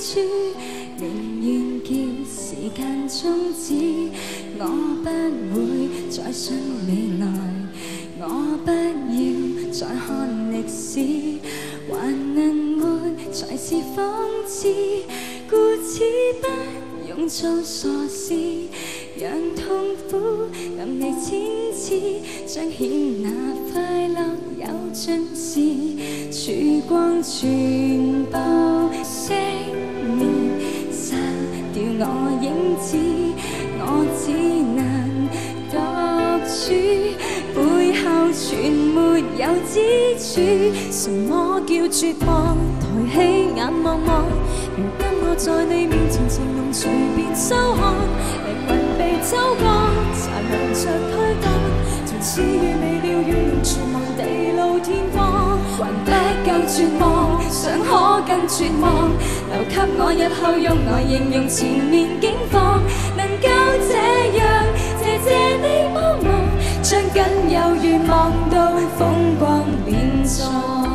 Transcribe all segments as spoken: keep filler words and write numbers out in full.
處，寧願叫時間終止。我不會再信未來，我不要再看歷史，還能活才是諷刺。故此不用做傻事，讓痛苦任你千次，彰顯那快樂有盡時。曙光全部熄滅，殺掉我影子，我只能獨處，背後全沒有支柱。什麼叫絕望？抬起眼望望，如今我在你面前，情濃隨便收看，靈魂被抽乾，殘留着軀幹，從此與未了緣能全忘地老天荒，還不夠絕望，想可更絕望，留給我日後用來形容前面境況，能夠這樣謝謝你幫忙，將僅有願望到風光連撞。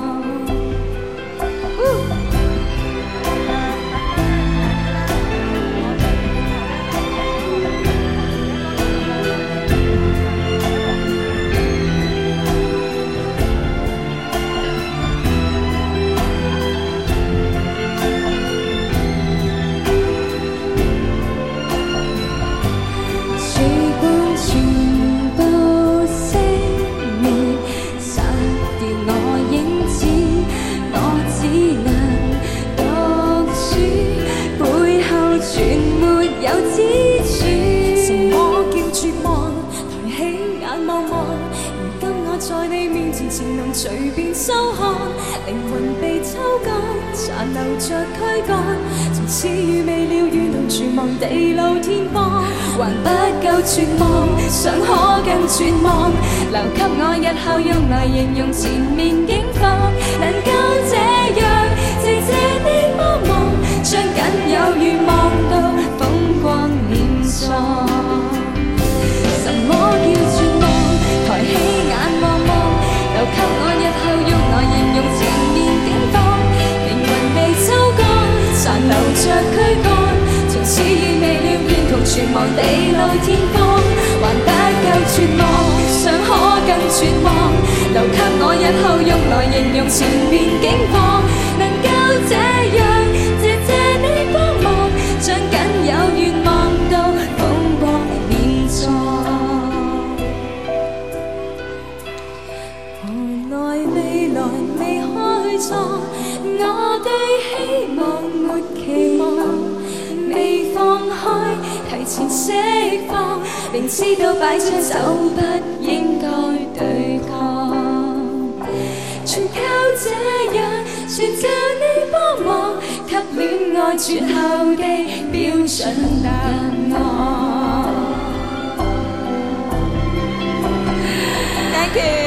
隨便收看，靈魂被抽乾，殘留着軀幹，從此與未了緣能全忘地老天荒，還不夠絕望，想可更絕望，留給我日後用來形容前面境況，能夠這樣謝謝你幫忙，將僅有願望到風光連撞。什麼叫絕望？抬起眼望望，留給我日後用來形容前面境況，靈魂被抽乾，殘留着軀幹，從此與未了緣途全忘地老天荒，還不夠絕望，想可更絕望，留給我日後用來形容前面境況，能夠這樣謝謝你幫忙，將僅有願望到風光連撞。未來未開創，我對希望沒期望，未放開，提前釋放，明知道擺出手不應該對抗，全靠這樣選擇你幫忙，給戀愛絕後的標準答案。Thank you。